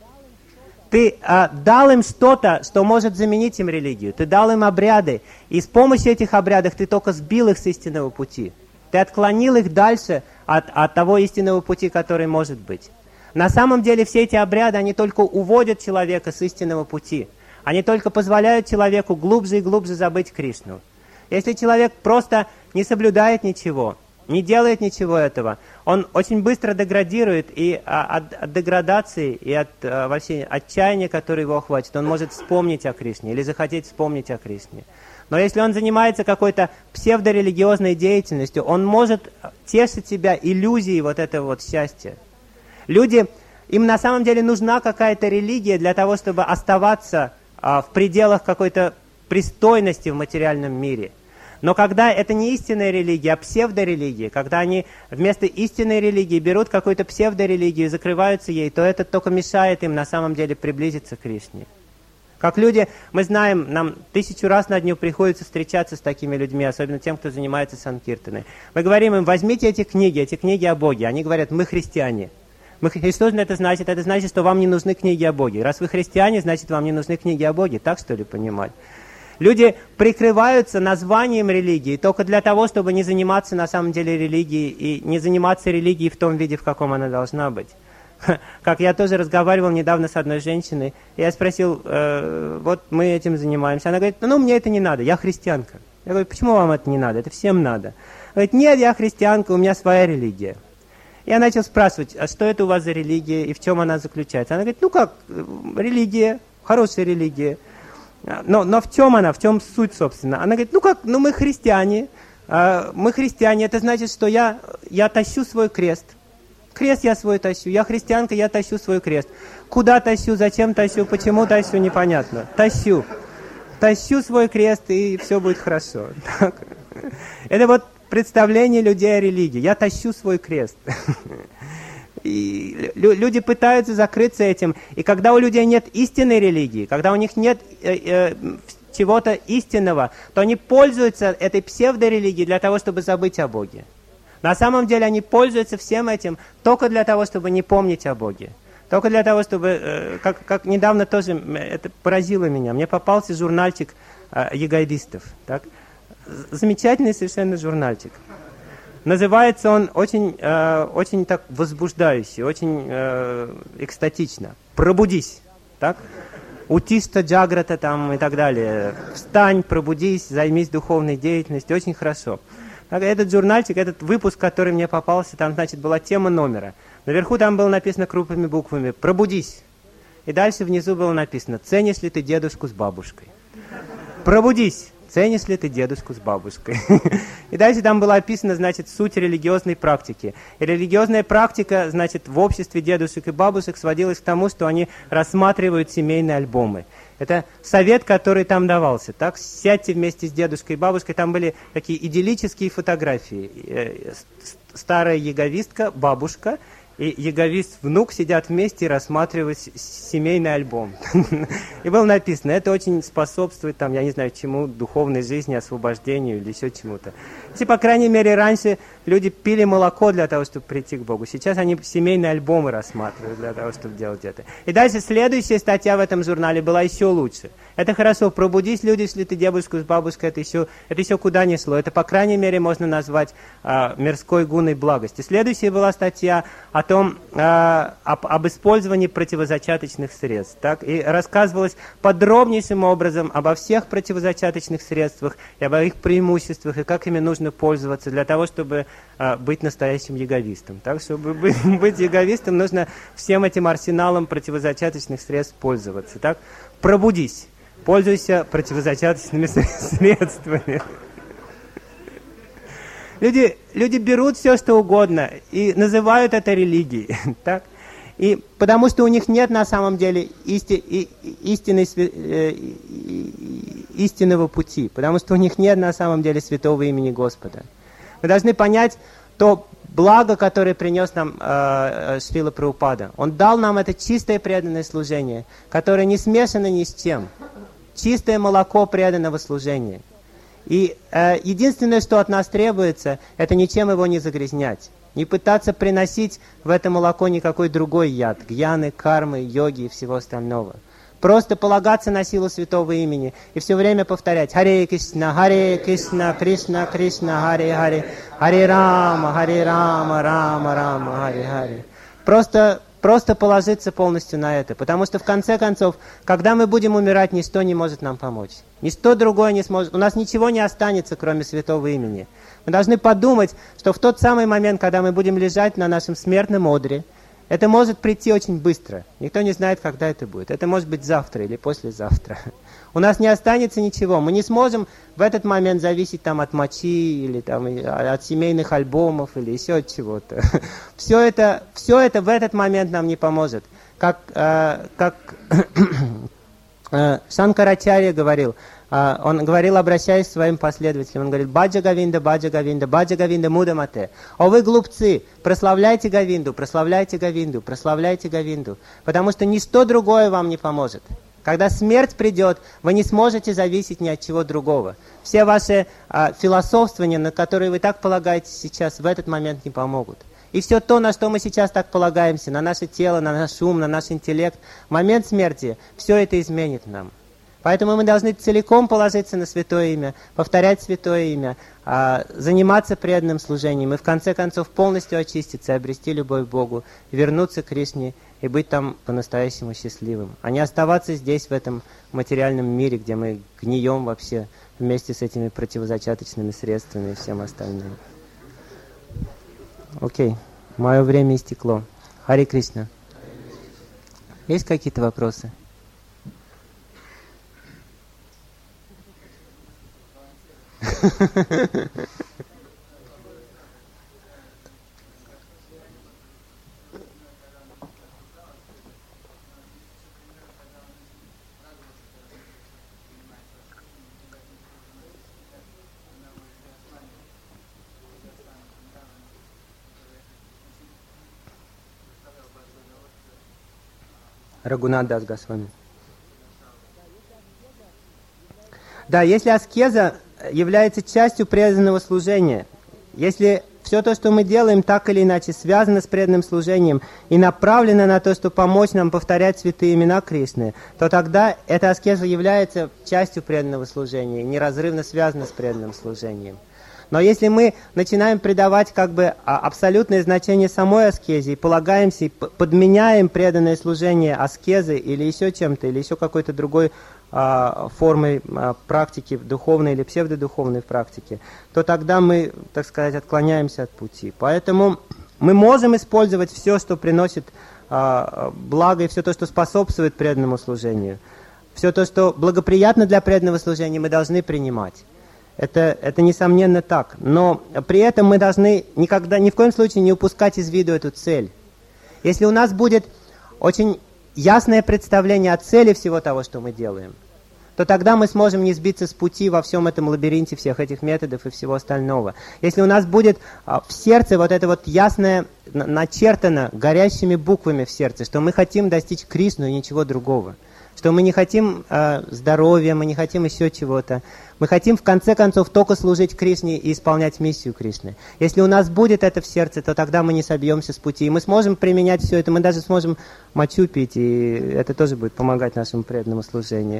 Ты а, дал им что-то, что может заменить им религию. Ты дал им обряды. И с помощью этих обрядов ты только сбил их с истинного пути. Ты отклонил их дальше от, от того истинного пути, который может быть. На самом деле все эти обряды, они только уводят человека с истинного пути. Они только позволяют человеку глубже и глубже забыть Кришну. Если человек просто не соблюдает ничего, не делает ничего этого, он очень быстро деградирует, и от, от деградации и от вообще отчаяния, которое его охватит, он может вспомнить о Кришне или захотеть вспомнить о Кришне. Но если он занимается какой-то псевдорелигиозной деятельностью, он может тешить себя иллюзией вот этого вот счастья. Люди, им на самом деле нужна какая-то религия для того, чтобы оставаться а, в пределах какой-то пристойности в материальном мире. Но когда это не истинная религия, а псевдорелигия, когда они вместо истинной религии берут какую-то псевдорелигию и закрываются ей, то это только мешает им на самом деле приблизиться к Кришне. Как люди, мы знаем, нам тысячу раз на дню приходится встречаться с такими людьми, особенно тем, кто занимается санкиртаной. Мы говорим им, возьмите эти книги, эти книги о Боге. Они говорят, мы христиане. Мы, и что же это значит? Это значит, что вам не нужны книги о Боге. Раз вы христиане, значит, вам не нужны книги о Боге. Так, что ли, понимать? Люди прикрываются названием религии только для того, чтобы не заниматься на самом деле религией и не заниматься религией в том виде, в каком она должна быть. Как я тоже разговаривал недавно с одной женщиной, я спросил, э, вот мы этим занимаемся. Она говорит, ну мне это не надо, я христианка. Я говорю, почему вам это не надо? Это всем надо. Она говорит, нет, я христианка, у меня своя религия. Я начал спрашивать, а что это у вас за религия и в чем она заключается? Она говорит, ну как, религия, хорошая религия. Но, но в чем она, в чем суть, собственно? Она говорит, ну как, ну мы христиане, э, мы христиане, это значит, что я, я тащу свой крест. Крест я свой тащу, я христианка, я тащу свой крест. Куда тащу, зачем тащу, почему тащу, непонятно. Тащу. Тащу свой крест, и все будет хорошо. Так. Это вот представление людей о религии. Я тащу свой крест. И люди пытаются закрыться этим. И когда у людей нет истинной религии, когда у них нет э, э, чего-то истинного, то они пользуются этой псевдорелигией для того, чтобы забыть о Боге. На самом деле они пользуются всем этим только для того, чтобы не помнить о Боге. Только для того, чтобы... Э, как, как недавно тоже это поразило меня. Мне попался журнальчик э, егайдистов. Так? Замечательный совершенно журнальчик. Называется он очень, э, очень так возбуждающе, очень э, экстатично. «Пробудись». Так? «Утишта джаграта» там и так далее. «Встань, пробудись, займись духовной деятельностью». Очень хорошо. Так, этот журнальчик, этот выпуск, который мне попался, там, значит, была тема номера. Наверху там было написано крупными буквами «Пробудись». И дальше внизу было написано «Ценишь ли ты дедушку с бабушкой?» «Пробудись». Ценишь ли ты дедушку с бабушкой? И дальше там было описано, значит, суть религиозной практики. И религиозная практика, значит, в обществе дедушек и бабушек сводилась к тому, что они рассматривают семейные альбомы. Это совет, который там давался. Так, сядьте вместе с дедушкой и бабушкой. Там были такие идиллические фотографии. Старая яговистка, бабушка, и яговист внук сидят вместе и рассматривают семейный альбом. И было написано, это очень способствует, там, я не знаю, чему, духовной жизни, освобождению или еще чему-то. Если, по крайней мере, раньше люди пили молоко для того, чтобы прийти к Богу. Сейчас они семейные альбомы рассматривают для того, чтобы делать это. И дальше следующая статья в этом журнале была еще лучше. Это хорошо, пробудись, люди, если ты дедушку с бабушкой, это еще, это еще куда ни шло. Это, по крайней мере, можно назвать а, мирской гуной благости. Следующая была статья о том, а, об, об использовании противозачаточных средств. Так? И рассказывалось подробнейшим образом обо всех противозачаточных средствах и об их преимуществах, и как ими нужно пользоваться для того, чтобы а, быть настоящим яговистом. Так, чтобы быть, быть яговистом, нужно всем этим арсеналом противозачаточных средств пользоваться. Так? Пробудись. Пользуйся противозачаточными средствами. Люди, люди берут все, что угодно, и называют это религией. Так? И потому что у них нет на самом деле исти, истинной, истинного пути, потому что у них нет на самом деле святого имени Господа. Мы должны понять то благо, которое принес нам э, Шрила Прабхупада. Он дал нам это чистое преданное служение, которое не смешано ни с чем. Чистое молоко преданного служения. И э, единственное, что от нас требуется, это ничем его не загрязнять. Не пытаться приносить в это молоко никакой другой яд, гьяны, кармы, йоги и всего остального. Просто полагаться на силу святого имени и все время повторять Харе Кришна, Харе Кришна, Кришна, Кришна, Харе Харе, Харе Рама, Харе Рама, Рама, Рама, Харе Харе. Просто, просто положиться полностью на это, потому что в конце концов, когда мы будем умирать, ничто не может нам помочь. Ничто другое не сможет. У нас ничего не останется, кроме святого имени. Мы должны подумать, что в тот самый момент, когда мы будем лежать на нашем смертном одре, это может прийти очень быстро. Никто не знает, когда это будет. Это может быть завтра или послезавтра. У нас не останется ничего. Мы не сможем в этот момент зависеть там, от мочи, или там, от семейных альбомов, или еще от чего-то. Все это, все это в этот момент нам не поможет. Как, э, как, Шанкарачарья говорил, он говорил, обращаясь к своим последователям, он говорит: «Баджа Говинда, Баджа Говинда, Баджа Говинда Мудамате». О вы глупцы, прославляйте Говинду, прославляйте Говинду, прославляйте Говинду, потому что ничто другое вам не поможет. Когда смерть придет, вы не сможете зависеть ни от чего другого. Все ваши а, философствования, на которые вы так полагаетесь сейчас, в этот момент не помогут. И все то, на что мы сейчас так полагаемся, на наше тело, на наш ум, на наш интеллект, в момент смерти все это изменит нам. Поэтому мы должны целиком положиться на Святое Имя, повторять Святое Имя, заниматься преданным служением и в конце концов полностью очиститься, обрести любовь к Богу, вернуться к Кришне и быть там по-настоящему счастливым, а не оставаться здесь, в этом материальном мире, где мы гнием вообще вместе с этими противозачаточными средствами и всем остальным. Окей, мое время истекло. Харе Кришна. Есть какие-то вопросы? Рагунат Дас Госвами. Да, если аскеза является частью преданного служения, если все то, что мы делаем, так или иначе связано с преданным служением и направлено на то, чтобы помочь нам повторять святые имена Кришны, то тогда эта аскеза является частью преданного служения и неразрывно связана с преданным служением. Но если мы начинаем придавать как бы абсолютное значение самой аскезе и полагаемся, и подменяем преданное служение аскезы или еще чем-то, или еще какой-то другой а, формой а, практики, духовной или псевдодуховной практики, то тогда мы, так сказать, отклоняемся от пути. Поэтому мы можем использовать все, что приносит а, благо, и все то, что способствует преданному служению. Все то, что благоприятно для преданного служения, мы должны принимать. Это, это несомненно так. Но при этом мы должны никогда, ни в коем случае не упускать из виду эту цель. Если у нас будет очень ясное представление о цели всего того, что мы делаем, то тогда мы сможем не сбиться с пути во всем этом лабиринте всех этих методов и всего остального. Если у нас будет в сердце вот это вот ясное, начертано горящими буквами в сердце, что мы хотим достичь Кришну и ничего другого, что мы не хотим э, здоровья, мы не хотим еще чего-то. Мы хотим в конце концов только служить Кришне и исполнять миссию Кришны. Если у нас будет это в сердце, то тогда мы не собьемся с пути. И мы сможем применять все это, мы даже сможем мочу пить, и это тоже будет помогать нашему преданному служению.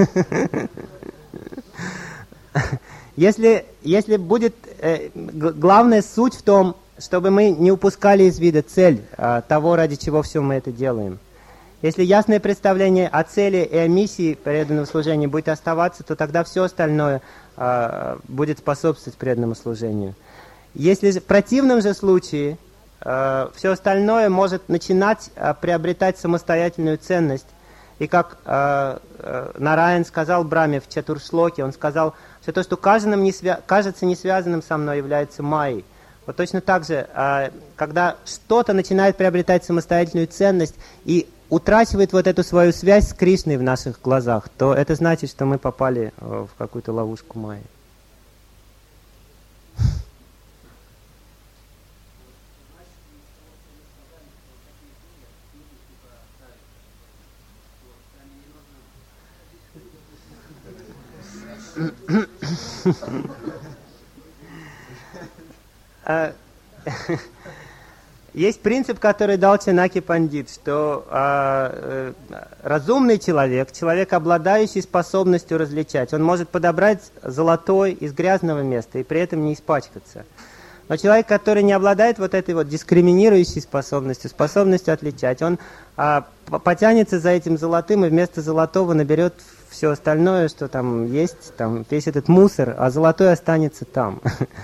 Если, если будет э, главная суть в том, чтобы мы не упускали из вида цель э, того, ради чего все мы это делаем. Если ясное представление о цели и о миссии преданного служения будет оставаться, то тогда все остальное э, будет способствовать преданному служению. Если в противном же случае э, все остальное может начинать э, приобретать самостоятельную ценность, и как э, э, Нараян сказал Брахме в Чатуршлоке, он сказал, все то, что кажется не, свя- кажется не связанным со мной, является майей. Вот точно так же, э, когда что-то начинает приобретать самостоятельную ценность и утрачивает вот эту свою связь с Кришной в наших глазах, то это значит, что мы попали в какую-то ловушку майи. Есть принцип, который дал Чанаки Пандит, что э, э, разумный человек, человек, обладающий способностью различать, он может подобрать золотой из грязного места и при этом не испачкаться. Но человек, который не обладает вот этой вот дискриминирующей способностью, способностью отличать, он э, потянется за этим золотым и вместо золотого наберет все остальное, что там есть, там весь этот мусор, а золотой останется там.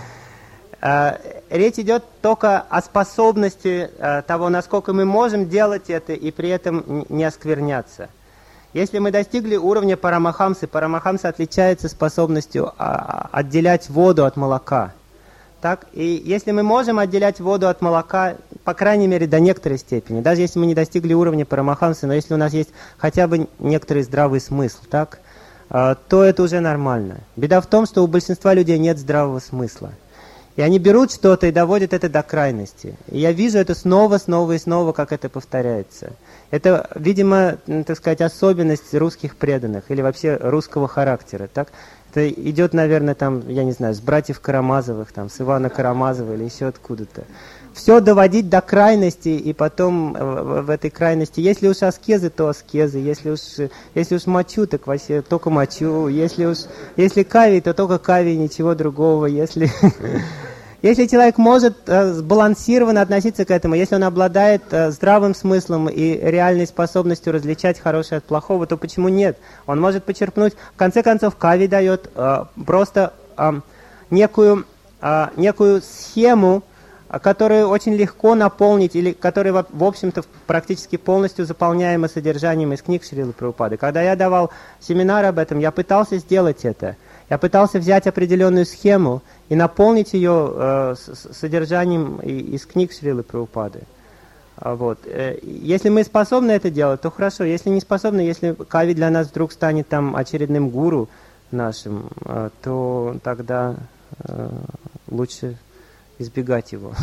Речь идет только о способности того, насколько мы можем делать это и при этом не оскверняться. Если мы достигли уровня парамахамсы, парамахамса отличается способностью отделять воду от молока, Так? И если мы можем отделять воду от молока, по крайней мере, до некоторой степени, даже если мы не достигли уровня парамахамсы, но если у нас есть хотя бы некоторый здравый смысл, так, то это уже нормально. Беда в том, что у большинства людей нет здравого смысла. И они берут что-то и доводят это до крайности. И я вижу это снова, снова и снова, как это повторяется. Это, видимо, так сказать, особенность русских преданных или вообще русского характера. Так? Это идет, наверное, там, я не знаю, с братьев Карамазовых, там, с Ивана Карамазова или еще откуда-то. Все доводить до крайности, и потом в, в этой крайности, если уж аскезы, то аскезы, если уж, если уж мочу, так вообще только мочу, если уж, если кави, то только кави, ничего другого, если... Если человек может э, сбалансированно относиться к этому, если он обладает э, здравым смыслом и реальной способностью различать хорошее от плохого, то почему нет? Он может почерпнуть, в конце концов, кави дает э, просто э, некую, э, некую схему, которую очень легко наполнить, или которая, в общем-то, практически полностью заполняема содержанием из книг Шрилы Прабхупады. Когда я давал семинар об этом, я пытался сделать это. Я пытался взять определенную схему и наполнить ее э, с, содержанием из книг Шрилы Прабхупады. Вот. Если мы способны это делать, то хорошо. Если не способны, если кави для нас вдруг станет там очередным гуру нашим, э, то тогда э, лучше избегать его.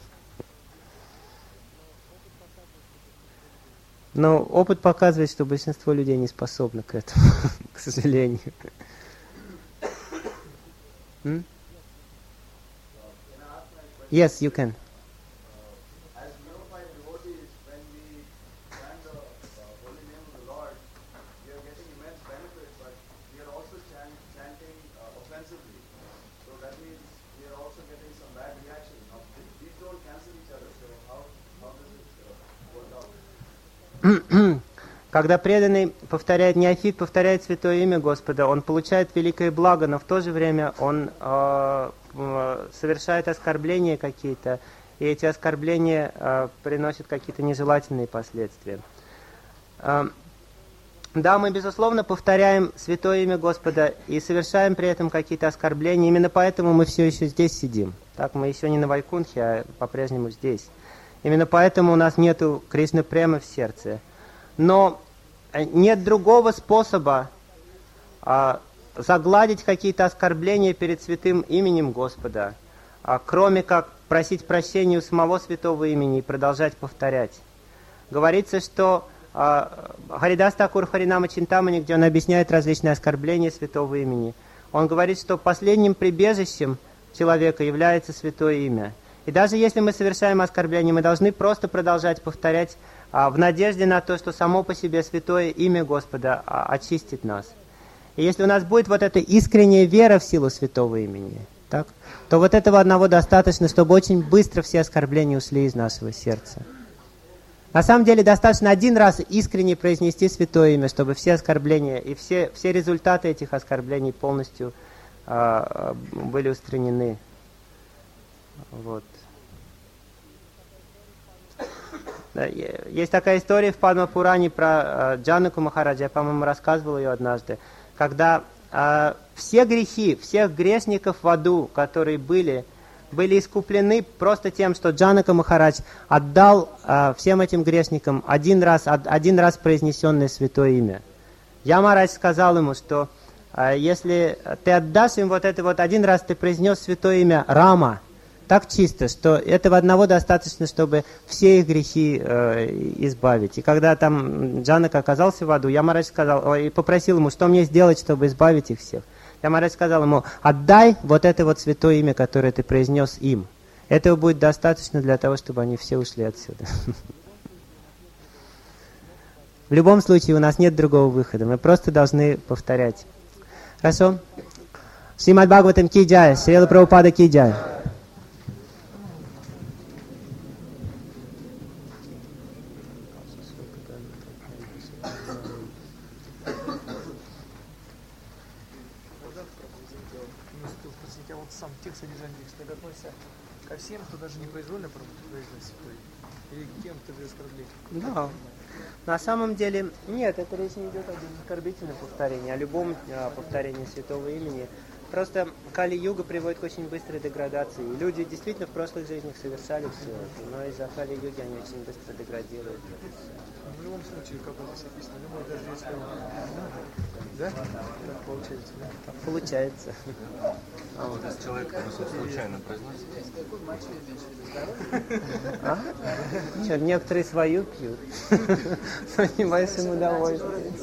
Но опыт показывает, что большинство людей не способны к этому, к сожалению. Hmm? Yes, you can. As unified devotees, when we chant the uh, holy name of the Lord, we are getting immense benefit, but we are also chant, chanting uh, offensively. So that means we are also getting some bad reaction. Now, these don't cancel each other, so how, how does it uh, work out? Когда преданный повторяет, неофит повторяет святое имя Господа, он получает великое благо, но в то же время он э, совершает оскорбления какие-то, и эти оскорбления э, приносят какие-то нежелательные последствия. Э, да, мы, безусловно, повторяем святое имя Господа и совершаем при этом какие-то оскорбления, именно поэтому мы все еще здесь сидим. Так, мы еще не на Вайкунтхе, а по-прежнему здесь. Именно поэтому у нас нету Кришны Премы в сердце. Но нет другого способа а, загладить какие-то оскорбления перед святым именем Господа, а, кроме как просить прощения у самого святого имени и продолжать повторять. Говорится, что а, Харидас Такур Харинама Чинтамани, где он объясняет различные оскорбления святого имени, он говорит, что последним прибежищем человека является святое имя. И даже если мы совершаем оскорбление, мы должны просто продолжать повторять а, в надежде на то, что само по себе святое имя Господа а, очистит нас. И если у нас будет вот эта искренняя вера в силу святого имени, так, то вот этого одного достаточно, чтобы очень быстро все оскорбления ушли из нашего сердца. На самом деле достаточно один раз искренне произнести святое имя, чтобы все оскорбления и все, все результаты этих оскорблений полностью а, были устранены. Вот. Есть такая история в Падма-Пуране про э, Джанаку Махараджа, я, по-моему, рассказывал ее однажды, когда э, все грехи, всех грешников в аду, которые были, были искуплены просто тем, что Джанака Махарадж отдал э, всем этим грешникам один раз, один раз произнесенное святое имя. Ямарадж сказал ему, что э, если ты отдашь им вот это вот один раз, ты произнес святое имя Рама, так чисто, что этого одного достаточно, чтобы все их грехи э, избавить. И когда там Джанака оказался в аду, Ямарадж сказал, и попросил ему, что мне сделать, чтобы избавить их всех. Ямарадж сказал ему, отдай вот это вот святое имя, которое ты произнес им. Этого будет достаточно для того, чтобы они все ушли отсюда. В любом случае, у нас нет другого выхода. Мы просто должны повторять. Хорошо? Шримад Бхагаватам ки джай, Шрила Прабхупада ки джай. Ко всем, кто даже не произвольно произносит, или кем-то без оскорбления? Да. На самом деле, нет, это речь не идет об оскорбительном повторении, о любом а, повторении святого имени. Просто Кали-юга приводит к очень быстрой деградации. И люди действительно в прошлых жизнях совершали все это, но из-за Кали-юги они очень быстро деградируют. В любом случае, как у нас написано, любой, даже если он... Да? Так получается, да? Так получается. А вот если человек, допустим, случайно произносит, А? Что, некоторые свою пьют. Занимаясь им удовольствием.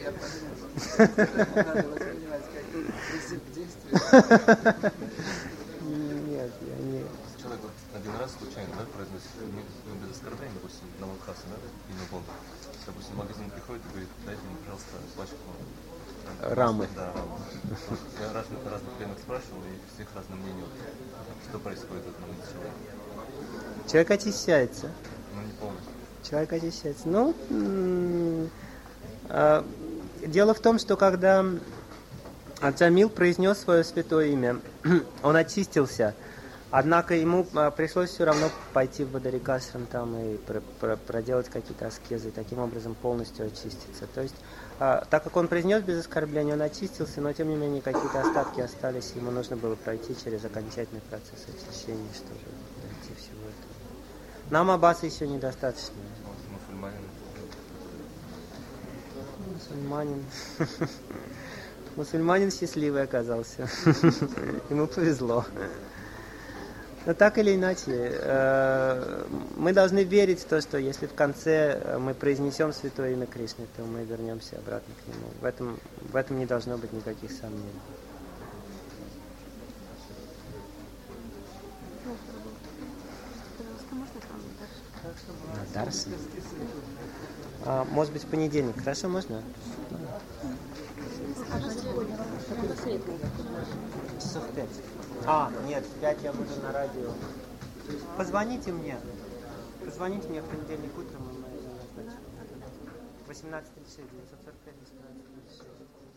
Нет, я не... человек вот один раз случайно, да, произносит, ну, без оскорбления, допустим, на Лукаса, да, или на Бонда. Допустим, в магазин приходит и говорит, дайте мне, пожалуйста, пачку. Там, Рамы. Да, рамы. Я разных, разных пленных спрашивал, и у всех разное мнение. Что происходит в этом человеке? Человек очищается. Ну, не полностью. Человек очищается. Ну, м- а, дело в том, что когда Джамил произнес свое святое имя, он очистился. Однако ему а, пришлось все равно пойти в Бадарикашрам там и про- про- проделать какие-то аскезы, и таким образом полностью очиститься. То есть, а, так как он произнес без оскорбления, он очистился, но тем не менее какие-то остатки остались, ему нужно было пройти через окончательный процесс очищения, чтобы дойти всего этого. Нам Аббаса еще недостаточно. Вот, мусульманин. Мусульманин. Мусульманин счастливый оказался. Ему повезло. Но так или иначе, мы должны верить в то, что если в конце мы произнесем святое имя Кришны, то мы вернемся обратно к нему. В этом, в этом не должно быть никаких сомнений. На Даршан? А, может быть, в понедельник. Хорошо, можно? Часов в пять. А, нет, в пять я буду на радио. Позвоните мне. Позвоните мне в понедельник утром, и мы назначим. восемнадцать тридцать шесть, девятьсот сорок пять, восемнадцать тридцать шесть.